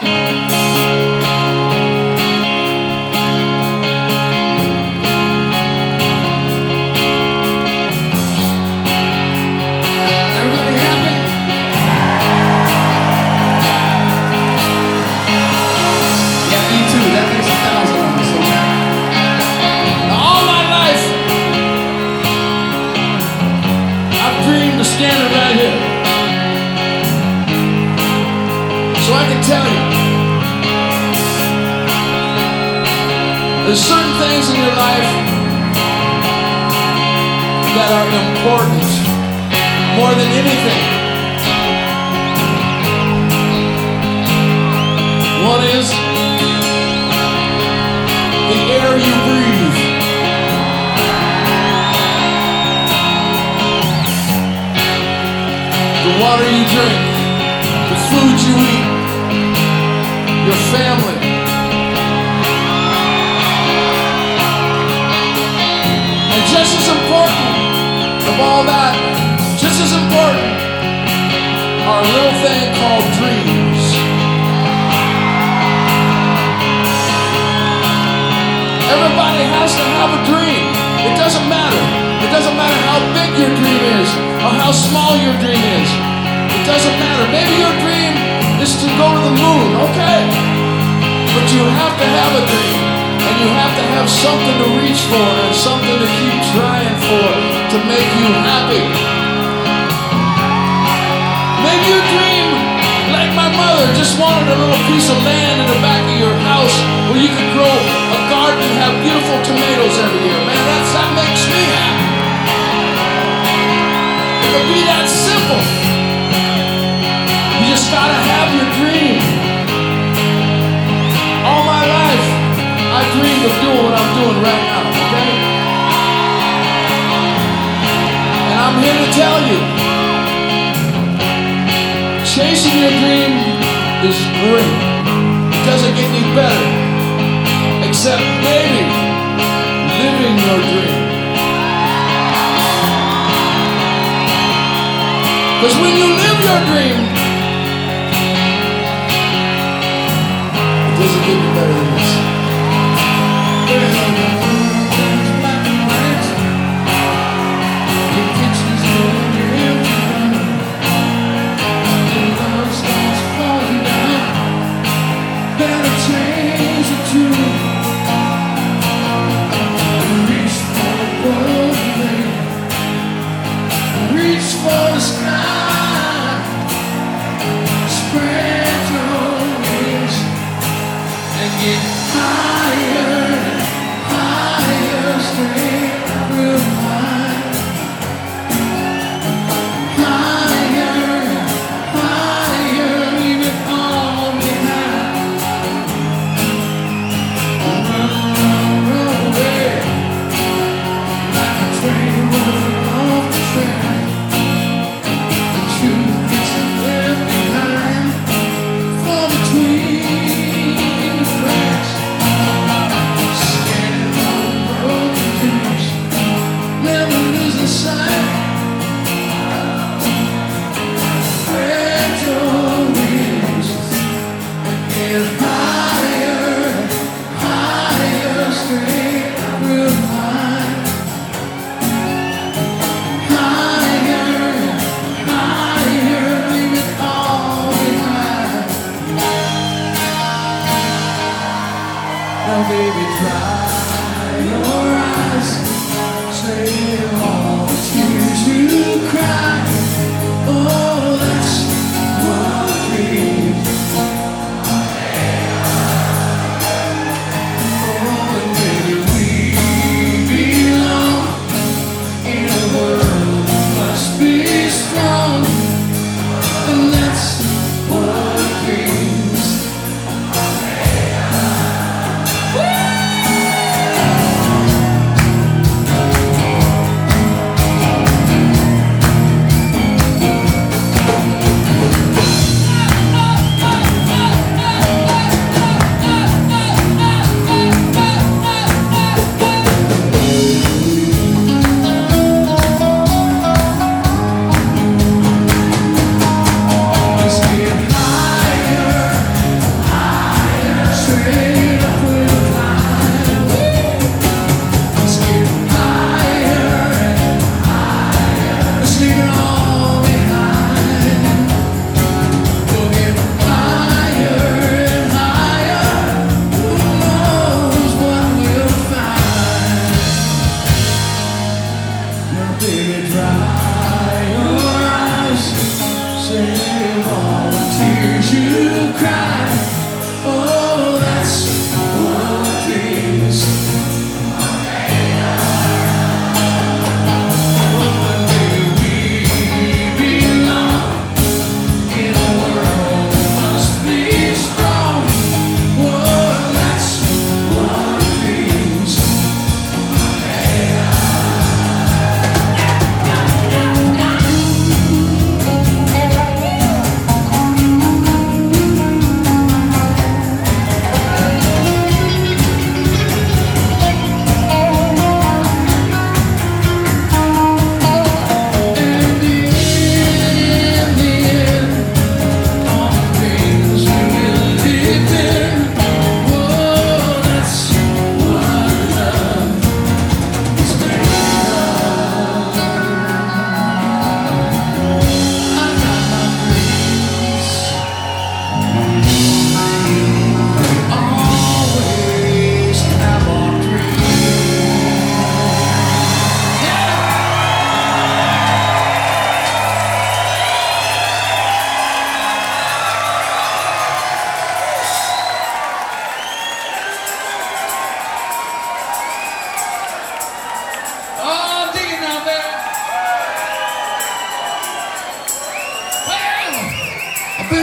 Standing right here, so I can tell you, there's certain things in your life that are important more than anything. One is the air you breathe. The water you drink, the food you eat, your family. And just as important of all that, just as important, are a little thing called dreams. Everybody has to have a dream. It doesn't matter. It doesn't matter how big your dream is or how small your dream is. It doesn't matter. Maybe your dream is to go to the moon, okay? But you have to have a dream, and you have to have something to reach for and something to keep trying for to make you happy. Maybe your dream, like my mother, just wanted a little piece of land in the back of your house where you could grow a garden and have beautiful tomatoes every year. Man, that makes me happy. It could be that simple. You just gotta have your dream. All my life, I dreamed of doing what I'm doing right now, okay? And I'm here to tell you, chasing your dream is great. It doesn't get any better, except maybe living your dream. Because when you live your dream, it doesn't get any better than this.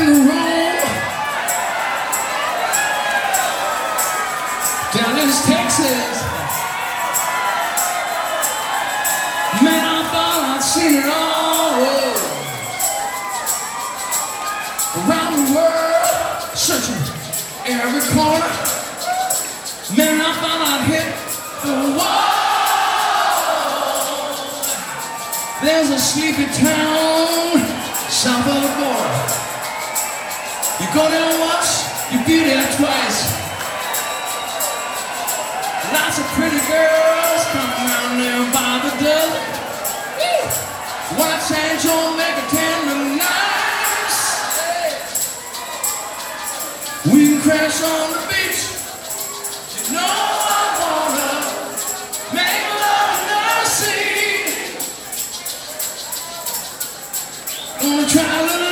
in the room. Down in Texas. Man, I thought I'd seen it all. Around the world, searching every corner. Man, I thought I'd hit the wall. There's a sleepy town south of the border. You go there once, you be there twice. Lots of pretty girls come around there by the dozen. Wanna change your make a tender nice. We can crash on the beach. You know I wanna make love in the sea. Gonna try a little